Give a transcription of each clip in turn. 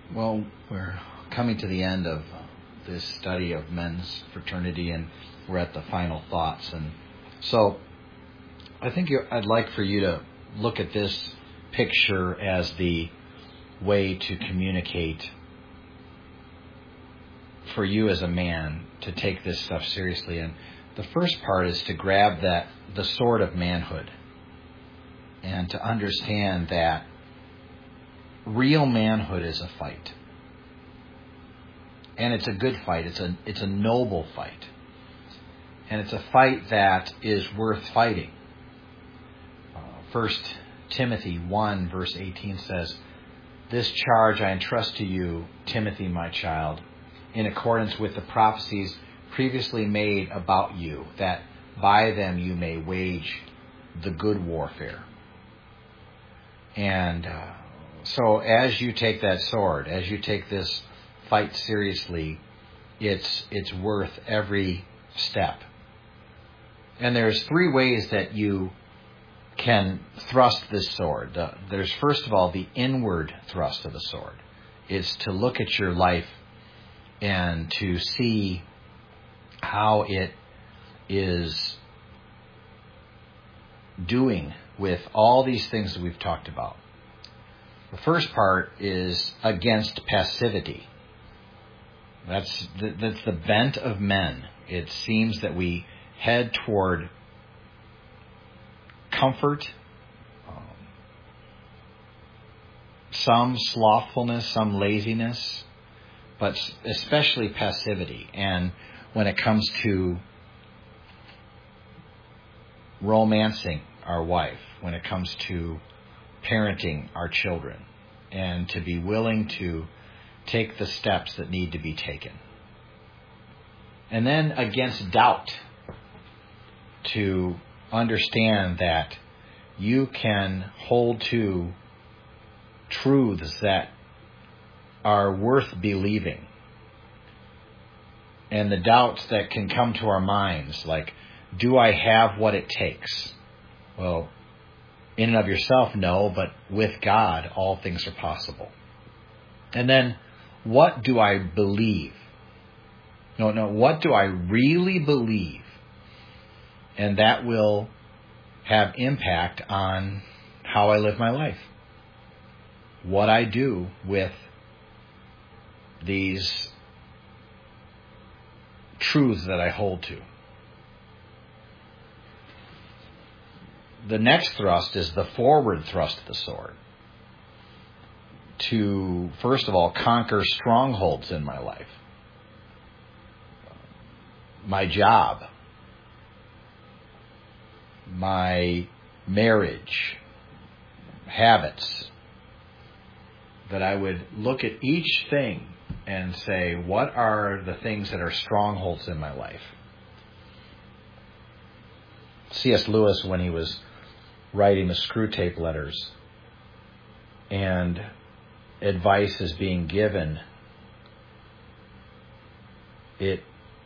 Well, we're coming to the end of this study of men's fraternity, and we're at the final thoughts. And so I think I'd like for you to look at this picture as the way to communicate for you as a man to take this stuff seriously. And the first part is to grab the sword of manhood and to understand that real manhood is a fight. And it's a good fight. It's a noble fight. And it's a fight that is worth fighting. 1 Timothy 1 verse 18 says, "This charge I entrust to you, Timothy, my child, in accordance with the prophecies previously made about you, that by them you may wage the good warfare." And so as you take that sword, as you take this fight seriously, it's worth every step. And there's three ways that you can thrust this sword. There's first of all the inward thrust of the sword. It's to look at your life and to see how it is doing with all these things that we've talked about. The first part is against passivity. That's the bent of men. It seems that we head toward comfort, some slothfulness, some laziness, but especially passivity. And when it comes to romancing our wife, when it comes to parenting our children, and to be willing to take the steps that need to be taken. And then against doubt, to understand that you can hold to truths that are worth believing. And the doubts that can come to our minds, like, do I have what it takes? Well, in and of yourself, no, but with God, all things are possible. And then, what do I believe? No, what do I really believe? And that will have impact on how I live my life. What I do with these truths that I hold to. The next thrust is the forward thrust of the sword. To, first of all, conquer strongholds in my life. My job. My marriage. Habits. That I would look at each thing and say, what are the things that are strongholds in my life? C.S. Lewis, when he was writing the Screw Tape Letters, and advice is being given, it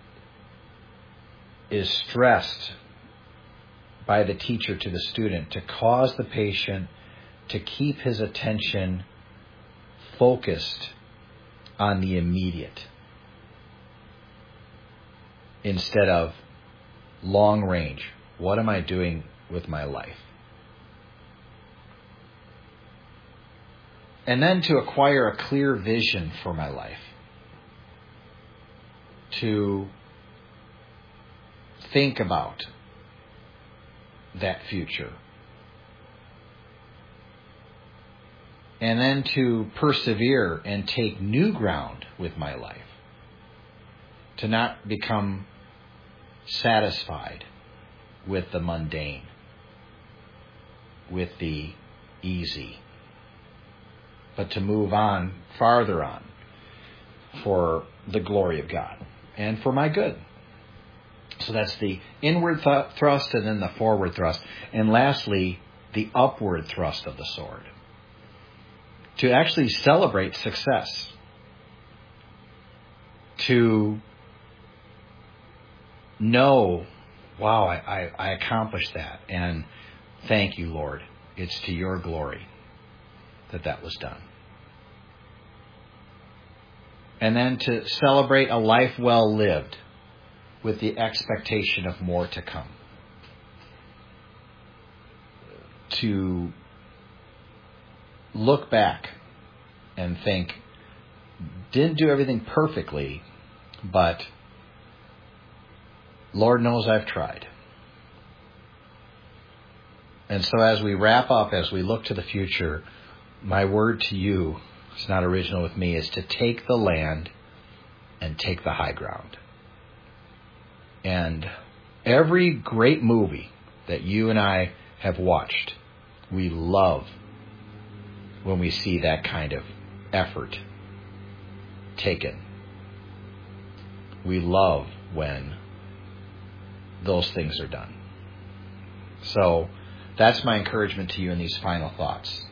is stressed by the teacher to the student to cause the patient to keep his attention focused on the immediate instead of long range. What am I doing with my life? And then to acquire a clear vision for my life. To think about that future. And then to persevere and take new ground with my life. To not become satisfied with the mundane, with the easy, but to move on, farther on, for the glory of God and for my good. So that's the inward thrust and then the forward thrust. And lastly, the upward thrust of the sword. To actually celebrate success. To know, wow, I accomplished that. And thank you, Lord. It's to your glory that was done. And then to celebrate a life well lived with the expectation of more to come. To look back and think, didn't do everything perfectly, but Lord knows I've tried. And so as we wrap up, as we look to the future, my word to you, it's not original with me, is to take the land and take the high ground. And every great movie that you and I have watched, we love when we see that kind of effort taken. We love when those things are done. So that's my encouragement to you in these final thoughts.